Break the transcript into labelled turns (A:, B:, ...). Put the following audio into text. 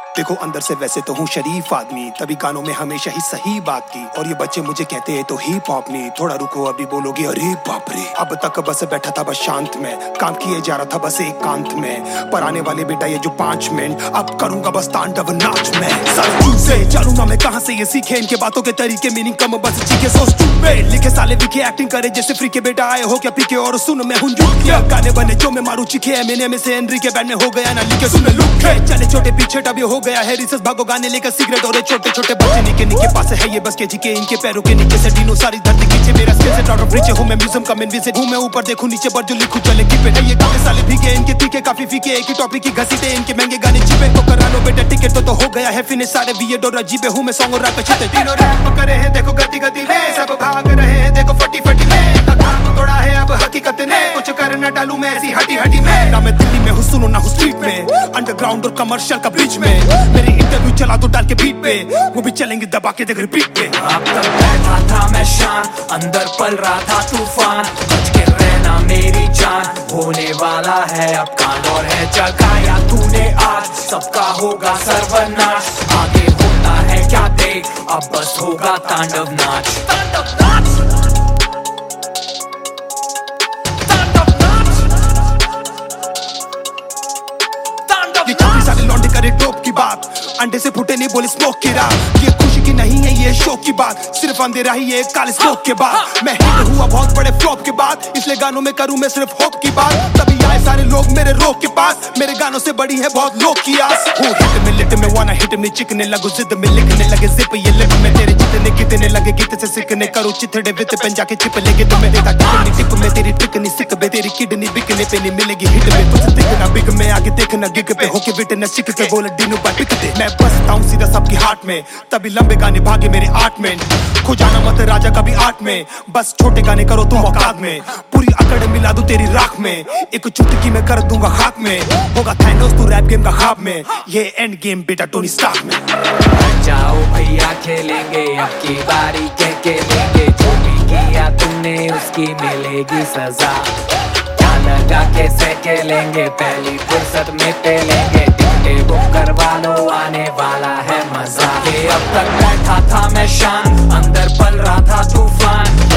A: देखो अंदर से वैसे तो हूँ शरीफ आदमी, तभी गानों में हमेशा ही सही बात की। और ये बच्चे मुझे कहते हैं तो हिप हॉप नहीं, थोड़ा रुको अभी बोलोगे अरे बाप रे। अब तक बस बैठा था बस शांत में, काम किए जा रहा था बस एकांत में। पर आने वाले बेटा ये जो 5 मिनट अब करूंगा बस तांडव नाच में। साले से चलूंगा मैं कहाँ से ये सीखे, इनके बातों के तरीके मीनिंग कम बस चीखे। सो स्टूपिड लिखे साले विखे एक्टिंग करे जैसे फ्री के बेटा आए हो क्या पीके। और सुन मैं हूँ जुट गाने बने जो मैं मारू चिखे, मैंने में से एनरी के बैंड में हो गया ना लिखे। सुन लुक चले छोटे पीछे टबी हो गया है रिसर्च, भागो गाने लेकर सिगरेट और छोटे छोटे बच्चे निके पास है ये बस के जीके। इनके पैरों के नीचे से डीनो सारी धरती खींचे, मेरा स्किल से आउट ऑफ रीच हूं मैं, म्यूजियम का मेन विजिट हूं मैं। ऊपर देखूं नीचे पर जो लिखूं चले की पे ये काफी साले भीगे, इनके तीखे काफी फीके। एक ही टॉपिक की घसीटे, इनके महंगे गाने चिपे। तो करा लो बेटा टिकट तो हो गया है फिनिश, सारे वियर्ड और अजीबे हूं मैं। सॉन्ग और रैप छते तीनों रैप करे हैं देखो गति गति में, सब भाग रहे हैं देखो फटी फटी में। काम तोड़ा है अब हकीकत ने, कुछ कर न डालूं मैं ऐसी हटी हटी में। ना मैं दिल्ली में हूं सुनो ना हूं स्ट्रीट में, अंडरग्राउंड और कमर्शियल का बीच में। मेरी इंटरव्यू चला दो डाल के बीट पे, वो भी चलेंगे दबा के देख रिपीट पे।
B: अब तक बैठा था मैं शान, अंदर पल रहा था तूफान। बच के रहना मेरी जान, होने वाला है अब कांड और है जगाया तूने आज। सबका होगा सर्वनाश, आगे होता है क्या देख, अब बस होगा तांडव नाच। तांडव नाच,
A: ये काफी सारे लौंडे करे टॉप की बात, अंडे से फूटे नहीं बोले स्मोक की रात। ये खुशी की नहीं है ये शौक की बात, सिर्फ अंधेरा ही है काले स्मोक के बाद। मैं हिट हुआ बहुत बड़े फ्लॉप के बाद, इसलिए गानों में करूं मैं सिर्फ होप की बात। तभी आए सारे लोग मेरे रोक के पास, मेरे गानों से बड़ी है बहुत लोग की आस। हूँ हिट में लिट में वाना हिट में चिकने लगो जिद में लिखने लगे जिप ये लिप में। तेरे जितने कितने लगे गीत से सीखने करो चिथड़े वित पेन जाके चिप लेके तुम्हें देता किडनी टिप में। तेरी ट्रिक नहीं सिक बे, तेरी किडनी बिकने पे नहीं मिलेगी हिट में। तुझे दिखना बिग में आगे देखना गिग पे होके विटनेस चिक के बोले डीनू बाय पिक दे। मैं बसता हूँ सीधा सबकी हार्ट में, तभी लंबे गाने भागे मेरे 8 में। खो जाना मत राजा कभी 8 में, बस छोटे गाने करो तुम औकात में। पूरी अकड़ मिला दूं तेरी राख में, एक चुटकी में कर दूंगा खाक में। होगा थैनोस तू रैप गेम का ख्वाब में, ये एंड गेम बेटा टोनी स्टार्क में।
B: जाओ भैया खेलेंगे अब की बारी, के लेंगे जो भी किया तुमने उसकी मिलेगी सजा। क्या लगा कैसे खेलेंगे, पहली फुर्सत में पेलेंगे। टिकटे बुक करवा लो आने वाला है मजा। ये अब तक बैठा था मैं शान, अंदर पल रहा था तूफान।